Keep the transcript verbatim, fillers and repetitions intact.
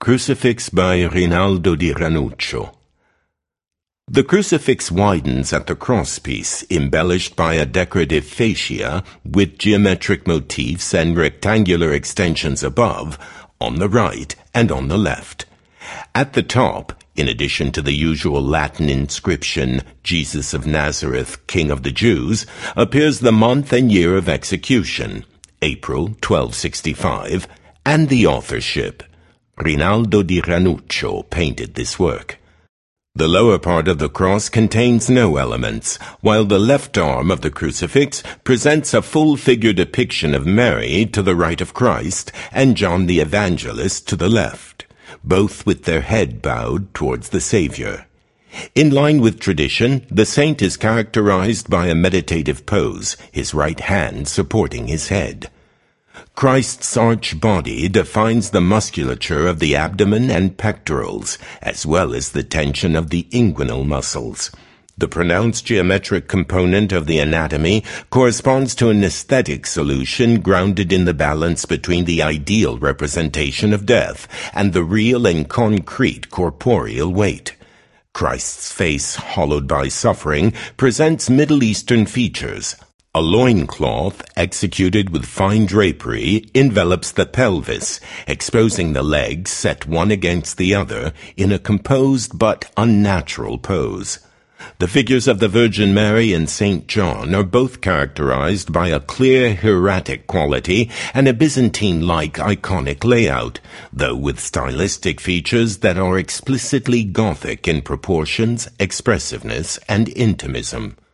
Crucifix by Rinaldo di Ranuccio. The crucifix widens at the crosspiece, embellished by a decorative fascia with geometric motifs and rectangular extensions above, on the right and on the left. At the top, in addition to the usual Latin inscription, Jesus of Nazareth, King of the Jews, appears the month and year of execution, April twelve sixty-five, and the authorship. Rinaldo di Ranuccio painted this work. The lower part of the cross contains no elements, while the left arm of the crucifix presents a full-figure depiction of Mary to the right of Christ and John the Evangelist to the left, both with their head bowed towards the Savior. In line with tradition, the saint is characterized by a meditative pose, his right hand supporting his head. Christ's arch body defines the musculature of the abdomen and pectorals, as well as the tension of the inguinal muscles. The pronounced geometric component of the anatomy corresponds to an aesthetic solution grounded in the balance between the ideal representation of death and the real and concrete corporeal weight. Christ's face, hollowed by suffering, presents Middle Eastern features. A loincloth, executed with fine drapery, envelops the pelvis, exposing the legs set one against the other in a composed but unnatural pose. The figures of the Virgin Mary and Saint John are both characterized by a clear hieratic quality and a Byzantine-like iconic layout, though with stylistic features that are explicitly Gothic in proportions, expressiveness, and intimism.